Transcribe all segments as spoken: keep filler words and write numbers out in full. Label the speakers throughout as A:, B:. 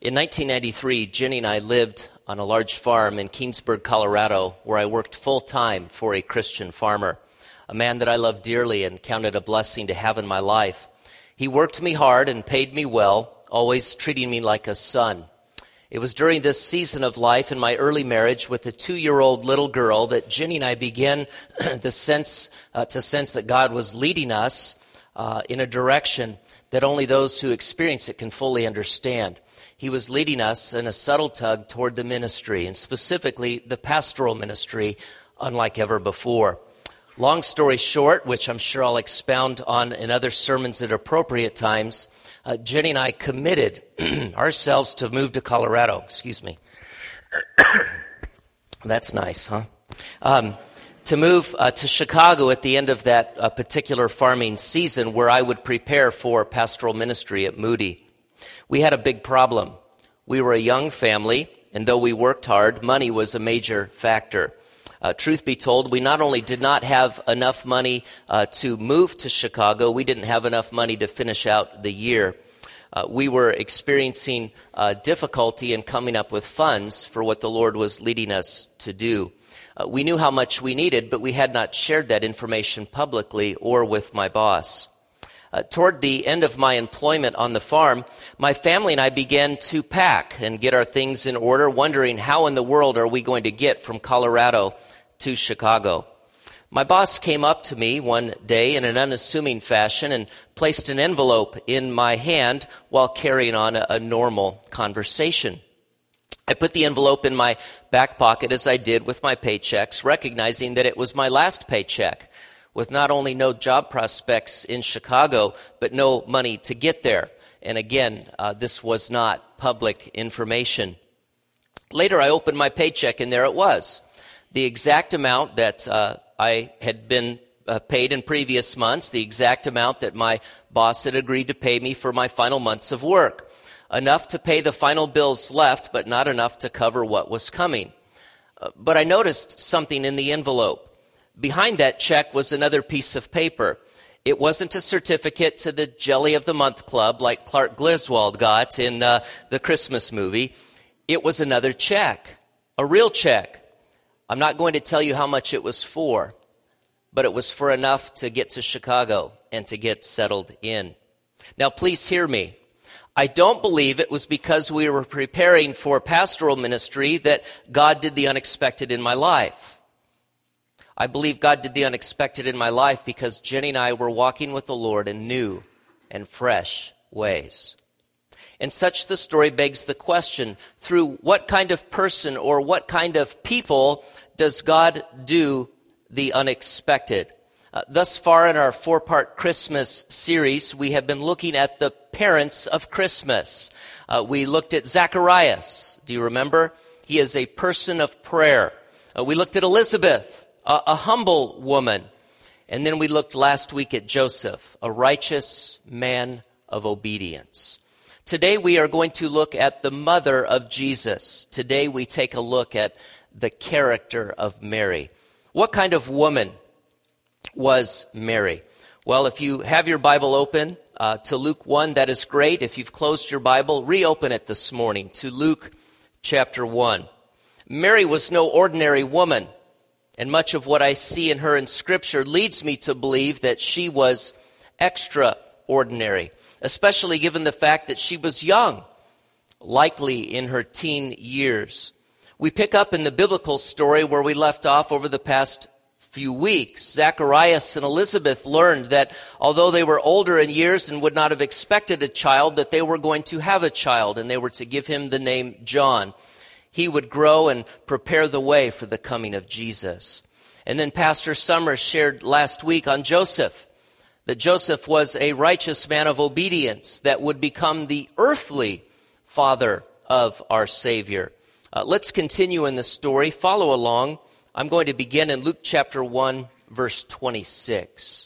A: In nineteen ninety-three, Jenny and I lived on a large farm in Keensburg, Colorado, where I worked full-time for a Christian farmer, a man that I loved dearly and counted a blessing to have in my life. He worked me hard and paid me well, always treating me like a son. It was during this season of life in my early marriage with a two-year-old little girl that Jenny and I began the sense uh, to sense that God was leading us uh, in a direction that only those who experience it can fully understand. He was leading us in a subtle tug toward the ministry, and specifically the pastoral ministry, unlike ever before. Long story short, which I'm sure I'll expound on in other sermons at appropriate times, uh, Jenny and I committed ourselves to move to Colorado. Excuse me. That's nice, huh? Um, to move uh, to Chicago at the end of that uh, particular farming season, where I would prepare for pastoral ministry at Moody. We had a big problem. We were a young family, and though we worked hard, money was a major factor. Uh, truth be told, we not only did not have enough money uh, to move to Chicago, we didn't have enough money to finish out the year. Uh, we were experiencing uh, difficulty in coming up with funds for what the Lord was leading us to do. Uh, we knew how much we needed, but we had not shared that information publicly or with my boss. Uh, toward the end of my employment on the farm, my family and I began to pack and get our things in order, wondering how in the world are we going to get from Colorado to Chicago. My boss came up to me one day in an unassuming fashion and placed an envelope in my hand while carrying on a, a normal conversation. I put the envelope in my back pocket as I did with my paychecks, recognizing that it was my last paycheck, with not only no job prospects in Chicago, but no money to get there. And again, uh, this was not public information. Later, I opened my paycheck, and there it was. The exact amount that uh, I had been uh, paid in previous months, the exact amount that my boss had agreed to pay me for my final months of work. Enough to pay the final bills left, but not enough to cover what was coming. Uh, but I noticed something in the envelope. Behind that check was another piece of paper. It wasn't a certificate to the Jelly of the Month Club like Clark Griswold got in uh, the Christmas movie. It was another check, a real check. I'm not going to tell you how much it was for, but it was for enough to get to Chicago and to get settled in. Now, please hear me. I don't believe it was because we were preparing for pastoral ministry that God did the unexpected in my life. I believe God did the unexpected in my life because Jenny and I were walking with the Lord in new and fresh ways. And such the story begs the question, through what kind of person or what kind of people does God do the unexpected? Uh, thus far in our four-part Christmas series, we have been looking at the parents of Christmas. Uh, we looked at Zacharias. Do you remember? He is a person of prayer. Uh, we looked at Elizabeth, a, a humble woman. And then we looked last week at Joseph, a righteous man of obedience. Today we are going to look at the mother of Jesus. Today we take a look at the character of Mary. What kind of woman was Mary? Well, if you have your Bible open uh, to Luke one, that is great. If you've closed your Bible, reopen it this morning to Luke chapter one. Mary was no ordinary woman, and much of what I see in her in Scripture leads me to believe that she was extraordinary, especially given the fact that she was young, likely in her teen years. We pick up in the biblical story where we left off over the past few weeks. Zacharias and Elizabeth learned that although they were older in years and would not have expected a child, that they were going to have a child, and they were to give him the name John. He would grow and prepare the way for the coming of Jesus. And then Pastor Summers shared last week on Joseph, that Joseph was a righteous man of obedience that would become the earthly father of our Savior. Uh, let's continue in the story. Follow along. I'm going to begin in Luke chapter one, verse twenty-six.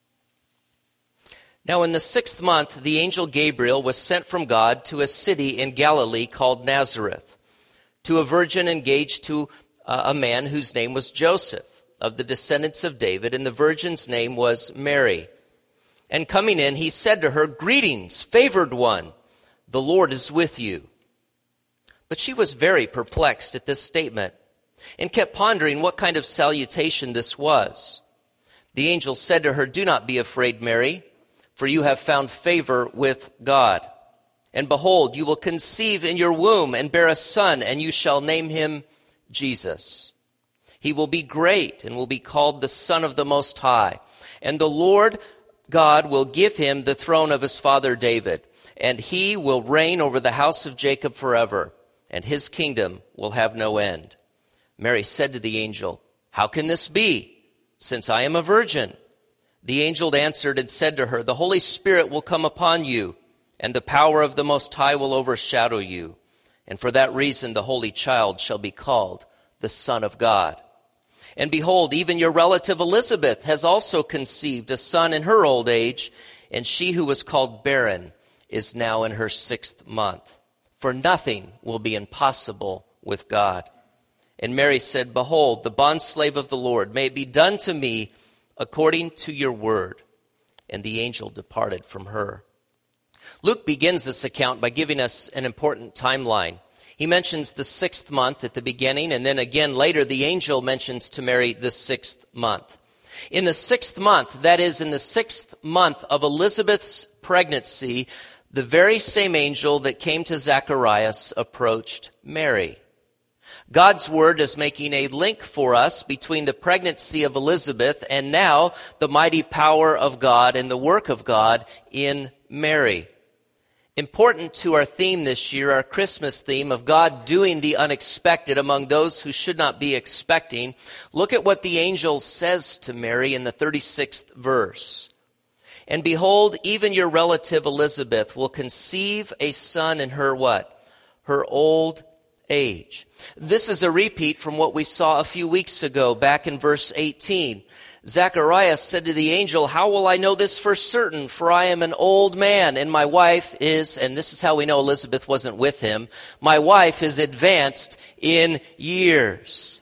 A: Now in the sixth month, the angel Gabriel was sent from God to a city in Galilee called Nazareth, to a virgin engaged to uh, a man whose name was Joseph, of the descendants of David, and the virgin's name was Mary. And coming in, he said to her, "Greetings, favored one, the Lord is with you." But she was very perplexed at this statement and kept pondering what kind of salutation this was. The angel said to her, "Do not be afraid, Mary, for you have found favor with God. And behold, you will conceive in your womb and bear a son, and you shall name him Jesus. He will be great and will be called the Son of the Most High. And the Lord God will give him the throne of his father David, and he will reign over the house of Jacob forever, and his kingdom will have no end." Mary said to the angel, "How can this be, since I am a virgin?" The angel answered and said to her, "The Holy Spirit will come upon you, and the power of the Most High will overshadow you. And for that reason the Holy Child shall be called the Son of God. And behold, even your relative Elizabeth has also conceived a son in her old age, and she who was called barren is now in her sixth month. For nothing will be impossible with God." And Mary said, "Behold, the bondslave of the Lord, may it be done to me according to your word." And the angel departed from her. Luke begins this account by giving us an important timeline. He mentions the sixth month at the beginning, and then again later the angel mentions to Mary the sixth month. In the sixth month, that is, in the sixth month of Elizabeth's pregnancy, the very same angel that came to Zacharias approached Mary. God's word is making a link for us between the pregnancy of Elizabeth and now the mighty power of God and the work of God in Mary. Important to our theme this year, our Christmas theme of God doing the unexpected among those who should not be expecting, look at what the angel says to Mary in the thirty-sixth verse. "And behold, even your relative Elizabeth will conceive a son in her" what? "Her old age." This is a repeat from what we saw a few weeks ago back in verse eighteen. Zacharias said to the angel, "How will I know this for certain? For I am an old man, and my wife is," and this is how we know Elizabeth wasn't with him, "my wife is advanced in years."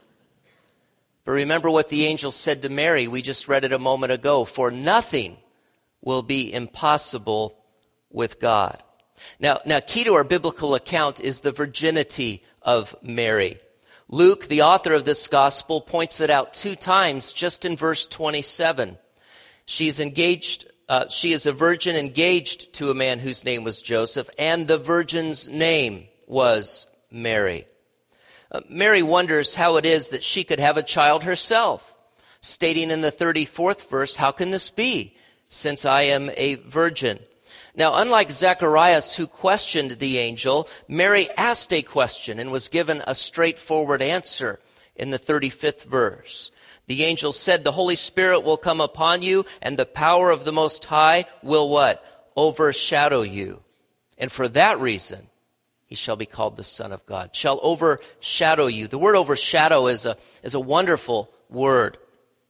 A: But remember what the angel said to Mary. We just read it a moment ago. "For nothing will be impossible with God." Now, now, key to our biblical account is the virginity of Mary. Luke, the author of this gospel, points it out two times just in verse twenty-seven. She's engaged, uh, she is a virgin engaged to a man whose name was Joseph, and the virgin's name was Mary. Uh, Mary wonders how it is that she could have a child herself, stating in the thirty-fourth verse, "How can this be, since I am a virgin?" Now, unlike Zacharias, who questioned the angel, Mary asked a question and was given a straightforward answer in the thirty-fifth verse. The angel said, "The Holy Spirit will come upon you, and the power of the Most High will" what? "Overshadow you. And for that reason, he shall be called the Son of God." Shall overshadow you. The word overshadow is a, is a wonderful word.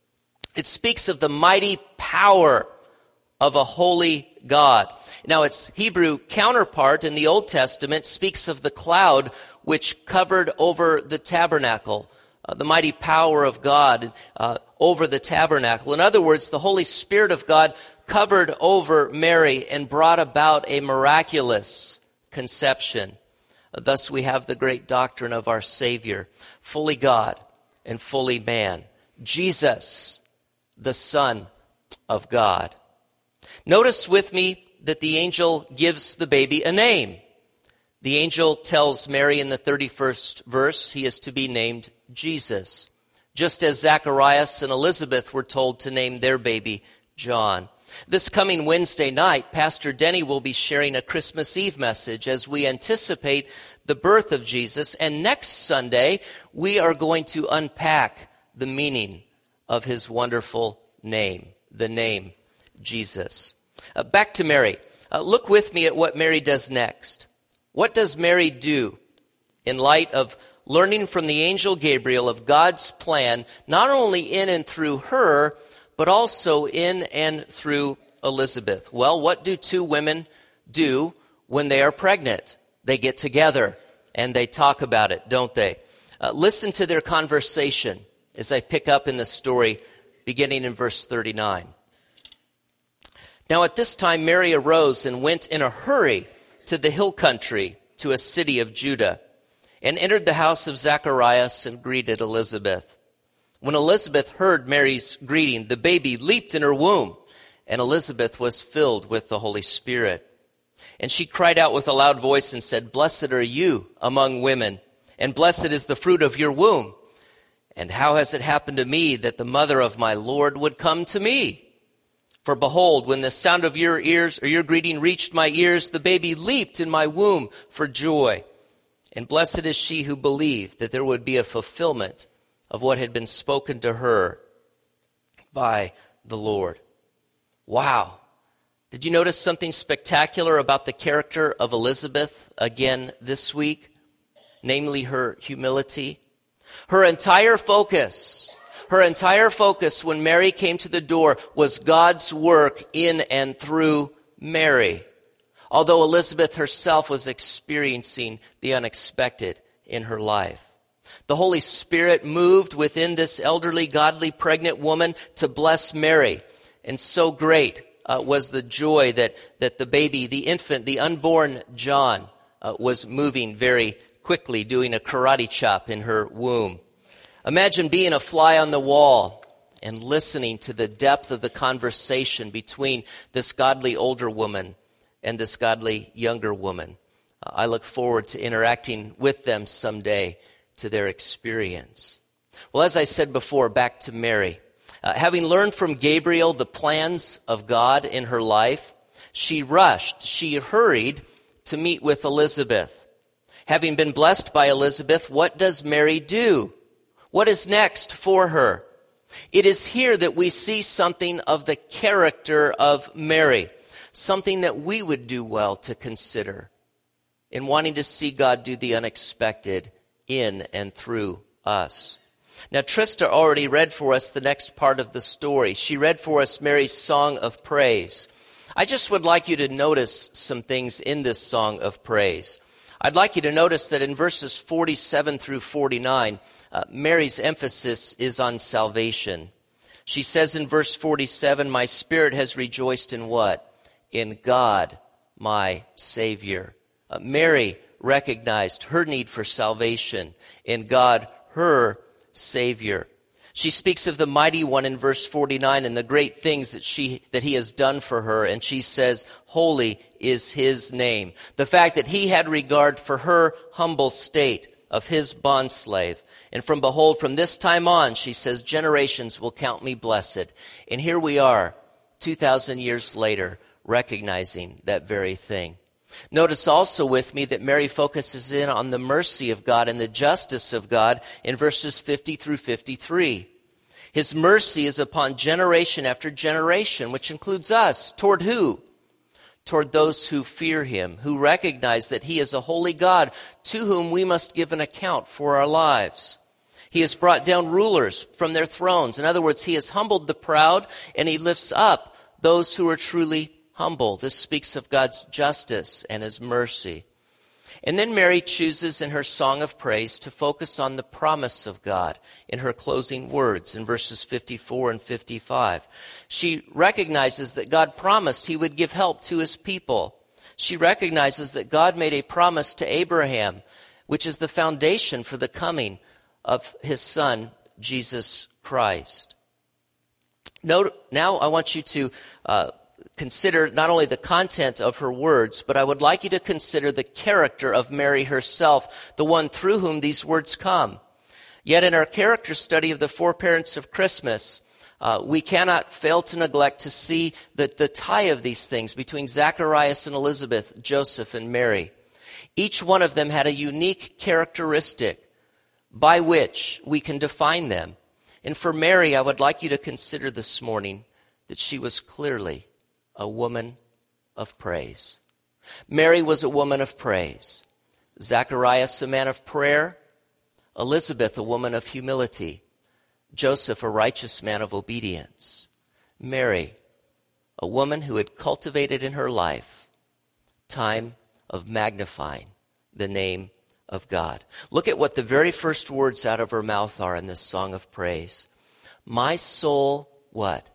A: It speaks of the mighty power of a holy God. Now, its Hebrew counterpart in the Old Testament speaks of the cloud which covered over the tabernacle, uh, the mighty power of God uh, over the tabernacle. In other words, the Holy Spirit of God covered over Mary and brought about a miraculous conception. Uh, thus, we have the great doctrine of our Savior, fully God and fully man, Jesus, the Son of God. Notice with me that the angel gives the baby a name. The angel tells Mary in the thirty-first verse he is to be named Jesus, just as Zacharias and Elizabeth were told to name their baby John. This coming Wednesday night, Pastor Denny will be sharing a Christmas Eve message as we anticipate the birth of Jesus. And next Sunday, we are going to unpack the meaning of his wonderful name, the name Jesus. Uh, back to Mary. Uh, look with me at what Mary does next. What does Mary do in light of learning from the angel Gabriel of God's plan, not only in and through her, but also in and through Elizabeth? Well, what do two women do when they are pregnant? They get together and they talk about it, don't they? Uh, listen to their conversation as I pick up in the story beginning in verse thirty-nine. Now at this time Mary arose and went in a hurry to the hill country, to a city of Judah. and entered the house of Zacharias and greeted Elizabeth. When Elizabeth heard Mary's greeting, the baby leaped in her womb, and Elizabeth was filled with the Holy Spirit. And she cried out with a loud voice and said, "Blessed are you among women, and blessed is the fruit of your womb. And how has it happened to me that the mother of my Lord would come to me? For behold, when the sound of your ears or your greeting reached my ears, the baby leaped in my womb for joy. And blessed is she who believed that there would be a fulfillment of what had been spoken to her by the Lord." Wow. Did you notice something spectacular about the character of Elizabeth again this week? Namely, her humility. Her entire focus, her entire focus when Mary came to the door was God's work in and through Mary. Although Elizabeth herself was experiencing the unexpected in her life. The Holy Spirit moved within this elderly, godly, pregnant woman to bless Mary. And so great uh, was the joy that, that the baby, the infant, the unborn John uh, was moving very quickly, doing a karate chop in her womb. Imagine being a fly on the wall and listening to the depth of the conversation between this godly older woman and this godly younger woman. Uh, I look forward to interacting with them someday, to their experience. Well, as I said before, back to Mary. Uh, having learned from Gabriel the plans of God in her life, she rushed, she hurried to meet with Elizabeth. Having been blessed by Elizabeth, what does Mary do? What is next for her? It is here that we see something of the character of Mary, something that we would do well to consider in wanting to see God do the unexpected in and through us. Now, Trista already read for us the next part of the story. She read for us Mary's song of praise. I just would like you to notice some things in this song of praise. I'd like you to notice that in verses forty-seven through forty-nine, uh, Mary's emphasis is on salvation. She says in verse forty-seven, "My spirit has rejoiced in what? In God, my Savior." Uh, Mary recognized her need for salvation in God, her Savior. She speaks of the mighty one in verse forty-nine and the great things that she that he has done for her, and she says, "Holy is his name." The fact that he had regard for her humble state of his bondslave. And from behold, from this time on, she says, generations will count me blessed. And here we are, two thousand years later, recognizing that very thing. Notice also with me that Mary focuses in on the mercy of God and the justice of God in verses fifty through fifty-three. His mercy is upon generation after generation, which includes us. Toward who? Toward those who fear him, who recognize that he is a holy God to whom we must give an account for our lives. He has brought down rulers from their thrones. In other words, he has humbled the proud and he lifts up those who are truly humble. This speaks of God's justice and his mercy. And then Mary chooses in her song of praise to focus on the promise of God in her closing words in verses fifty-four and fifty-five. She recognizes that God promised he would give help to his people. She recognizes that God made a promise to Abraham, which is the foundation for the coming of his son, Jesus Christ. Note, now I want you to uh, consider not only the content of her words, but I would like you to consider the character of Mary herself, the one through whom these words come. Yet in our character study of the four parents of Christmas, uh, we cannot fail to neglect to see the, the tie of these things between Zacharias and Elizabeth, Joseph and Mary. Each one of them had a unique characteristic by which we can define them. And for Mary, I would like you to consider this morning that she was clearly a woman of praise. Mary was a woman of praise. Zacharias, a man of prayer. Elizabeth, a woman of humility. Joseph, a righteous man of obedience. Mary, a woman who had cultivated in her life time of magnifying the name of God. Look at what the very first words out of her mouth are in this song of praise. My soul, what?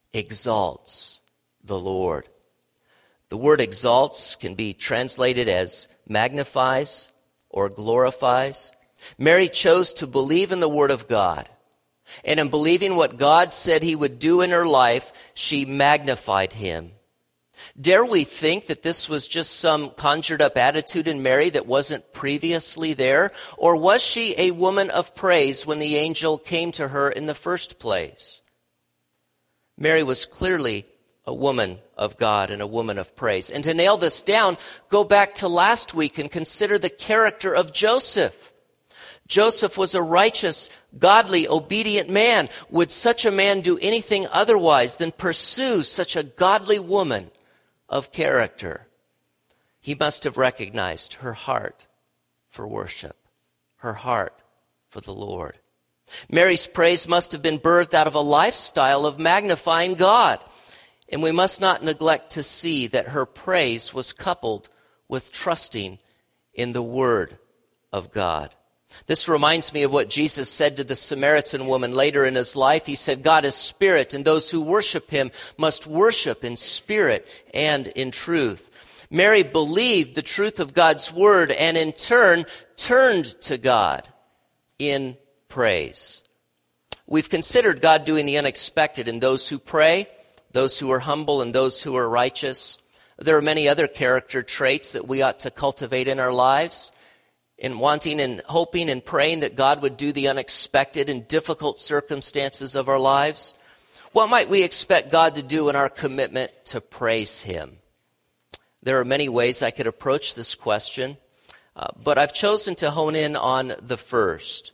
A: Exalts the Lord. The word exalts can be translated as magnifies, or glorifies. Mary chose to believe in the Word of God. And in believing what God said he would do in her life, she magnified him. Dare we think that this was just some conjured up attitude in Mary that wasn't previously there? Or was she a woman of praise when the angel came to her in the first place? Mary was clearly a woman of God and a woman of praise. And to nail this down, go back to last week and consider the character of Joseph. Joseph was a righteous, godly, obedient man. Would such a man do anything otherwise than pursue such a godly woman of character? He must have recognized her heart for worship, her heart for the Lord. Mary's praise must have been birthed out of a lifestyle of magnifying God. And we must not neglect to see that her praise was coupled with trusting in the Word of God. This reminds me of what Jesus said to the Samaritan woman later in his life. He said, God is spirit, and those who worship him must worship in spirit and in truth. Mary believed the truth of God's word and in turn turned to God in praise. We've considered God doing the unexpected in those who pray, those who are humble, and those who are righteous. There are many other character traits that we ought to cultivate in our lives. In wanting and hoping and praying that God would do the unexpected in difficult circumstances of our lives. What might we expect God to do in our commitment to praise him? There are many ways I could approach this question, uh, but I've chosen to hone in on the first.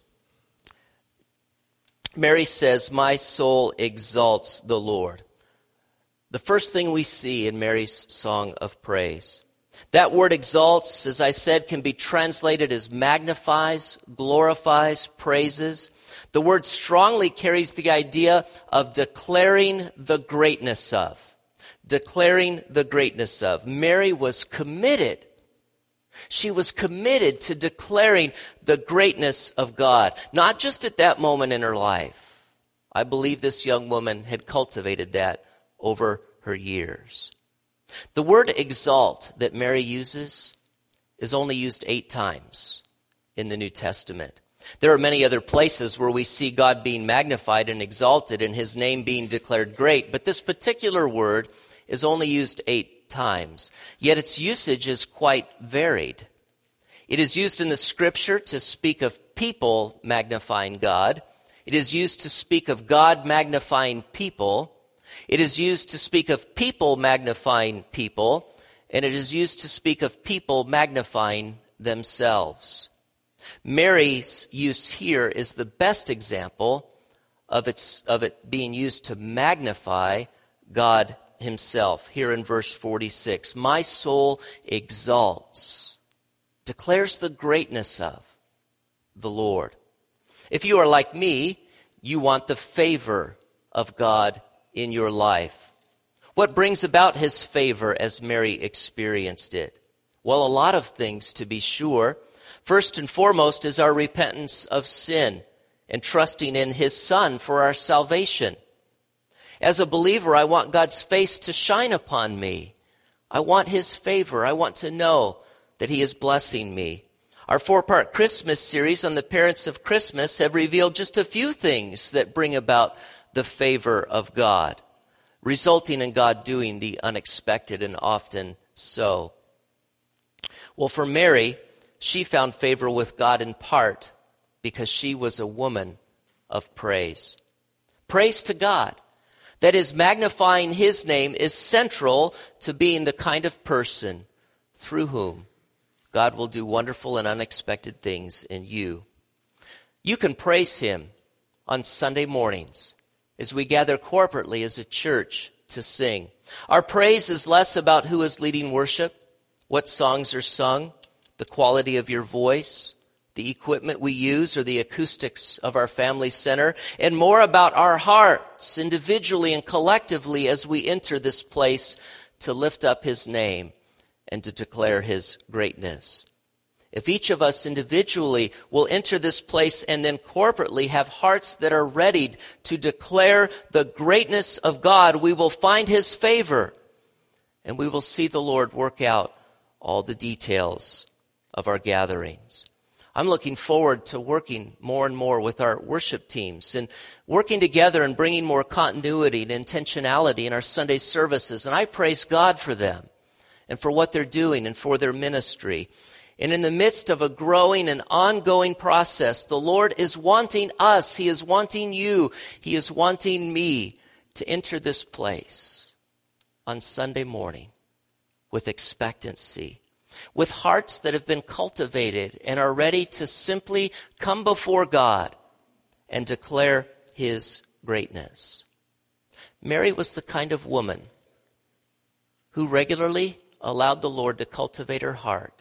A: Mary says, my soul exalts the Lord. The first thing we see in Mary's song of praise. That word exalts, as I said, can be translated as magnifies, glorifies, praises. The word strongly carries the idea of declaring the greatness of. Declaring the greatness of. Mary was committed. She was committed to declaring the greatness of God, not just at that moment in her life. I believe this young woman had cultivated that over her years. The word exalt that Mary uses is only used eight times in the New Testament. There are many other places where we see God being magnified and exalted and his name being declared great, but this particular word is only used eight times. Yet its usage is quite varied. It is used in the scripture to speak of people magnifying God. It is used to speak of God magnifying people. It is used to speak of people magnifying people, and it is used to speak of people magnifying themselves. Mary's use here is the best example of its of it being used to magnify God himself. Here in verse forty-six, my soul exalts, declares the greatness of the Lord. If you are like me, you want the favor of God in your life. What brings about his favor as Mary experienced it? Well, a lot of things, to be sure. First and foremost is our repentance of sin and trusting in his Son for our salvation. As a believer, I want God's face to shine upon me. I want his favor. I want to know that he is blessing me. Our four-part Christmas series on the parents of Christmas have revealed just a few things that bring about the favor of God, resulting in God doing the unexpected and often so. Well, for Mary, she found favor with God in part because she was a woman of praise. Praise to God. That is, magnifying his name is central to being the kind of person through whom God will do wonderful and unexpected things in you. You can praise him on Sunday mornings as we gather corporately as a church to sing. Our praise is less about who is leading worship, what songs are sung, the quality of your voice, the equipment we use, or the acoustics of our family center, and more about our hearts individually and collectively as we enter this place to lift up his name and to declare his greatness. If each of us individually will enter this place and then corporately have hearts that are readied to declare the greatness of God, we will find his favor and we will see the Lord work out all the details of our gatherings. I'm looking forward to working more and more with our worship teams and working together and bringing more continuity and intentionality in our Sunday services. And I praise God for them and for what they're doing and for their ministry. And in the midst of a growing and ongoing process, the Lord is wanting us, He is wanting you, He is wanting me to enter this place on Sunday morning with expectancy, with hearts that have been cultivated and are ready to simply come before God and declare His greatness. Mary was the kind of woman who regularly allowed the Lord to cultivate her heart,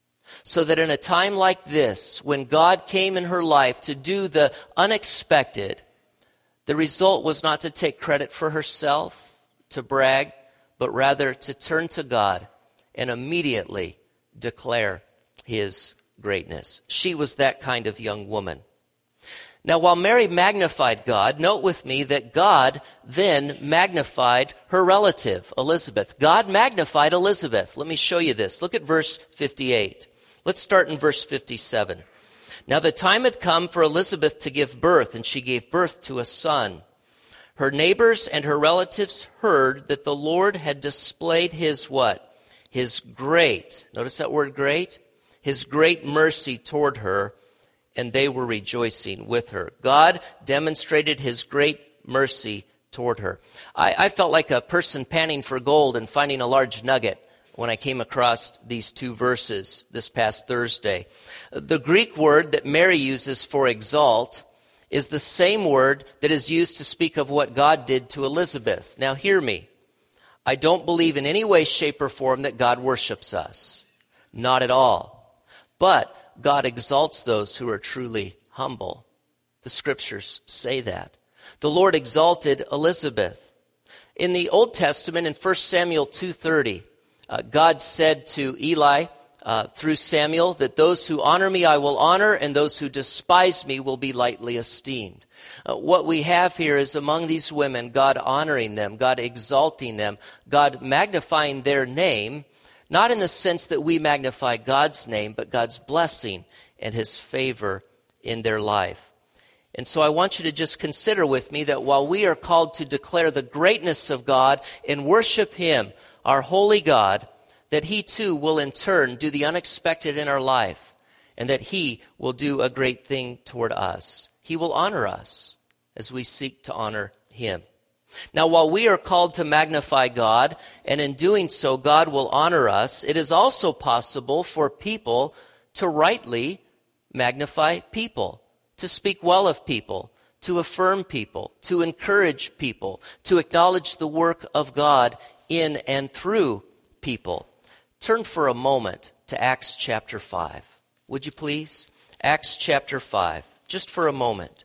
A: so that in a time like this, when God came in her life to do the unexpected, the result was not to take credit for herself, to brag, but rather to turn to God and immediately declare His greatness. She was that kind of young woman. Now, while Mary magnified God, note with me that God then magnified her relative, Elizabeth. God magnified Elizabeth. Let me show you this. Look at verse fifty-eight. Let's start in verse fifty-seven. Now the time had come for Elizabeth to give birth, and she gave birth to a son. Her neighbors and her relatives heard that the Lord had displayed His what? His great, notice that word great? His great mercy toward her, and they were rejoicing with her. God demonstrated His great mercy toward her. I, I felt like a person panning for gold and finding a large nugget when I came across these two verses this past Thursday. The Greek word that Mary uses for exalt is the same word that is used to speak of what God did to Elizabeth. Now hear me. I don't believe in any way, shape, or form that God worships us. Not at all. But God exalts those who are truly humble. The scriptures say that. The Lord exalted Elizabeth. In the Old Testament, in First Samuel two thirty, Uh, God said to Eli uh, through Samuel that those who honor me I will honor, and those who despise me will be lightly esteemed. Uh, what we have here is among these women, God honoring them, God exalting them, God magnifying their name, not in the sense that we magnify God's name, but God's blessing and His favor in their life. And so I want you to just consider with me that while we are called to declare the greatness of God and worship Him, our holy God, that He too will in turn do the unexpected in our life, and that He will do a great thing toward us. He will honor us as we seek to honor Him. Now, while we are called to magnify God, and in doing so God will honor us, it is also possible for people to rightly magnify people, to speak well of people, to affirm people, to encourage people, to acknowledge the work of God in and through people. Turn for a moment to Acts chapter five. Would you please? Acts chapter five, just for a moment.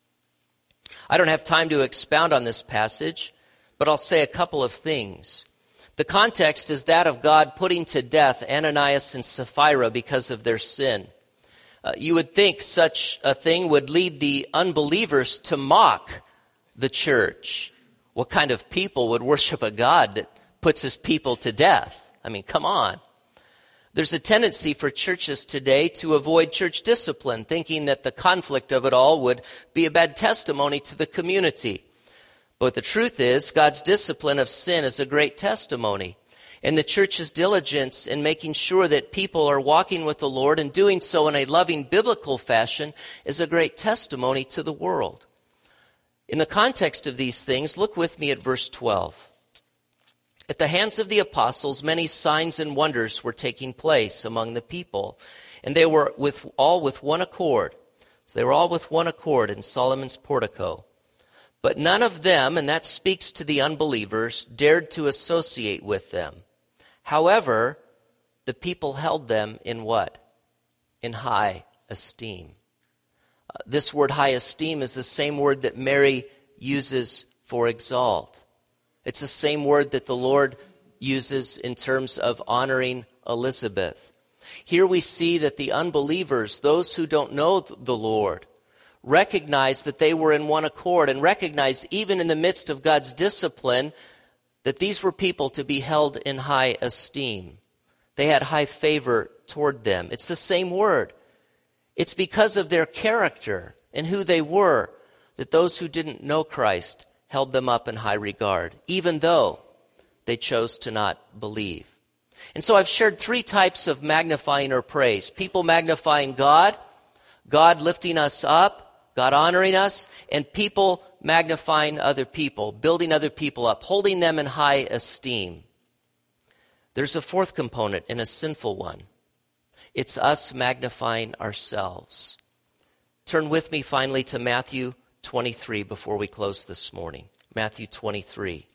A: I don't have time to expound on this passage, but I'll say a couple of things. The context is that of God putting to death Ananias and Sapphira because of their sin. Uh, you would think such a thing would lead the unbelievers to mock the church. What kind of people would worship a God that puts His people to death? I mean, come on. There's a tendency for churches today to avoid church discipline, thinking that the conflict of it all would be a bad testimony to the community. But the truth is, God's discipline of sin is a great testimony. And the church's diligence in making sure that people are walking with the Lord and doing so in a loving biblical fashion is a great testimony to the world. In the context of these things, look with me at verse twelve. At the hands of the apostles, many signs and wonders were taking place among the people, and they were with all with one accord. So they were all with one accord in Solomon's portico. But none of them, and that speaks to the unbelievers, dared to associate with them. However, the people held them in what? In high esteem. Uh, this word high esteem is the same word that Mary uses for exalt. It's the same word that the Lord uses in terms of honoring Elizabeth. Here we see that the unbelievers, those who don't know the Lord, recognize that they were in one accord, and recognize even in the midst of God's discipline that these were people to be held in high esteem. They had high favor toward them. It's the same word. It's because of their character and who they were that those who didn't know Christ held them up in high regard, even though they chose to not believe. And so I've shared three types of magnifying or praise. People magnifying God, God lifting us up, God honoring us, and people magnifying other people, building other people up, holding them in high esteem. There's a fourth component and a sinful one. It's us magnifying ourselves. Turn with me finally to Matthew twenty-three before we close this morning. Matthew twenty-three.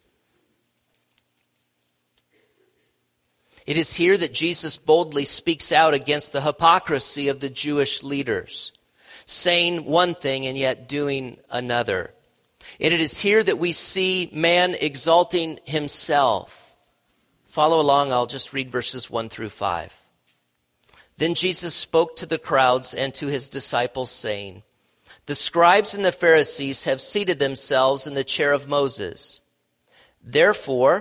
A: It is here that Jesus boldly speaks out against the hypocrisy of the Jewish leaders, saying one thing and yet doing another. And it is here that we see man exalting himself. Follow along, I'll just read verses one through five. Then Jesus spoke to the crowds and to his disciples, saying, "The scribes and the Pharisees have seated themselves in the chair of Moses. Therefore,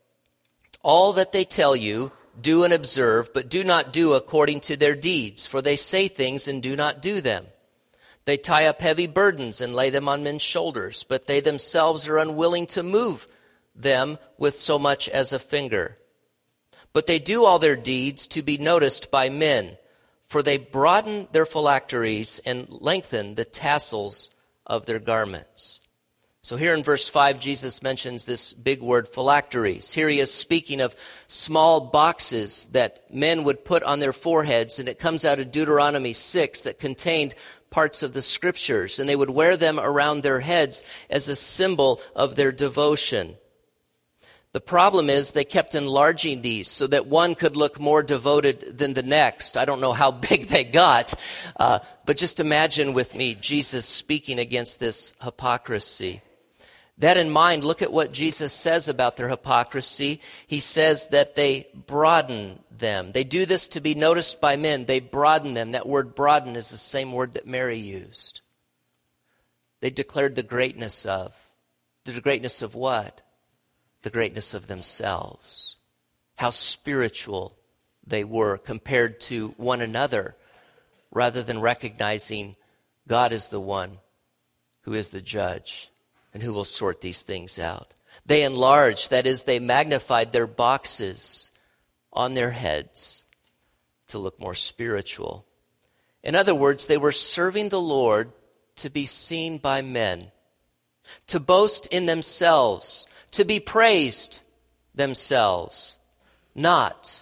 A: all that they tell you, do and observe, but do not do according to their deeds, for they say things and do not do them. They tie up heavy burdens and lay them on men's shoulders, but they themselves are unwilling to move them with so much as a finger. But they do all their deeds to be noticed by men, for they broaden their phylacteries and lengthen the tassels of their garments." So here in verse five, Jesus mentions this big word, phylacteries. Here he is speaking of small boxes that men would put on their foreheads, and it comes out of Deuteronomy six that contained parts of the scriptures, and they would wear them around their heads as a symbol of their devotion. The problem is they kept enlarging these so that one could look more devoted than the next. I don't know how big they got, uh, but just imagine with me Jesus speaking against this hypocrisy. That in mind, look at what Jesus says about their hypocrisy. He says that they broaden them. They do this to be noticed by men. They broaden them. That word broaden is the same word that Mary used. They declared the greatness of. The greatness of what? The greatness of themselves. How spiritual they were compared to one another, rather than recognizing God is the one who is the judge and who will sort these things out. They enlarged, that is, they magnified their boxes on their heads to look more spiritual. In other words, they were serving the Lord to be seen by men, to boast in themselves, to be praised themselves, not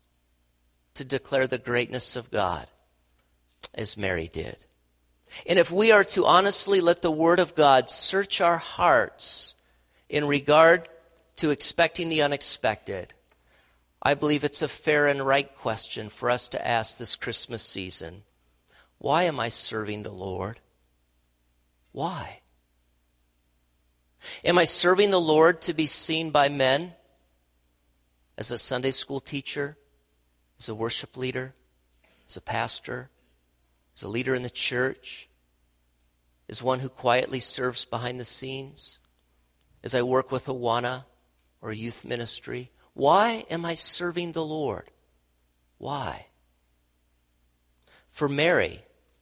A: to declare the greatness of God, as Mary did. And if we are to honestly let the Word of God search our hearts in regard to expecting the unexpected, I believe it's a fair and right question for us to ask this Christmas season. Why am I serving the Lord? Why? Am I serving the Lord to be seen by men? As a Sunday school teacher, as a worship leader, as a pastor, as a leader in the church, as one who quietly serves behind the scenes, as I work with Awana or a youth ministry? Why am I serving the Lord? Why? For Mary,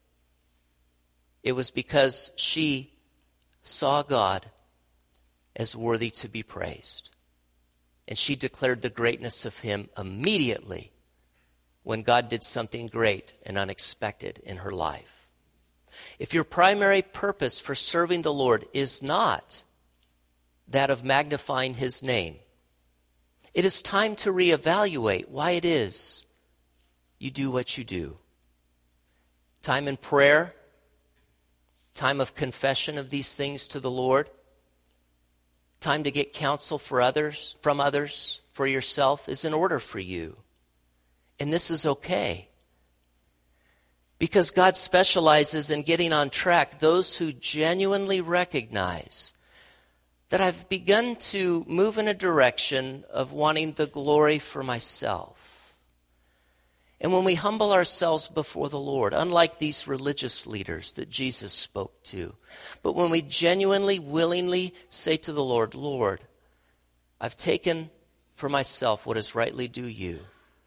A: it was because she saw God as worthy to be praised. And she declared the greatness of him immediately when God did something great and unexpected in her life. If your primary purpose for serving the Lord is not that of magnifying his name, it is time to reevaluate why it is you do what you do. Time in prayer, time of confession of these things to the Lord, time to get counsel for others, from others, for yourself is in order for you. And this is okay. Because God specializes in getting on track those who genuinely recognize that I've begun to move in a direction of wanting the glory for myself. And when we humble ourselves before the Lord, unlike these religious leaders that Jesus spoke to, but when we genuinely, willingly say to the Lord, Lord, I've taken for myself what is rightly due you.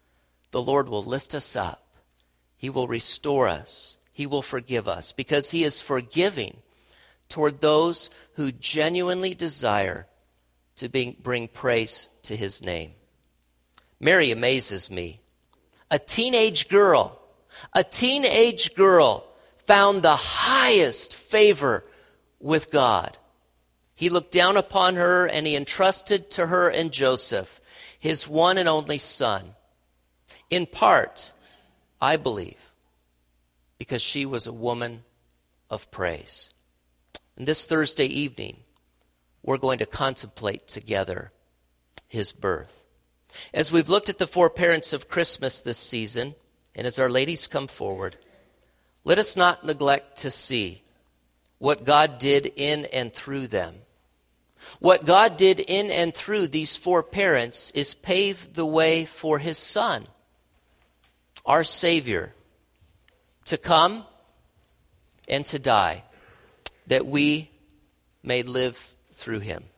A: the Lord will lift us up. He will restore us. He will forgive us because he is forgiving toward those who genuinely desire to be, bring praise to his name. Mary amazes me. A teenage girl, a teenage girl found the highest favor with God. He looked down upon her and he entrusted to her and Joseph his one and only son. In part, I believe, because she was a woman of praise. And this Thursday evening, we're going to contemplate together his birth. As we've looked at the four parents of Christmas this season, and as our ladies come forward, let us not neglect to see what God did in and through them. What God did in and through these four parents is pave the way for his Son, our Savior, to come and to die, that we may live through him.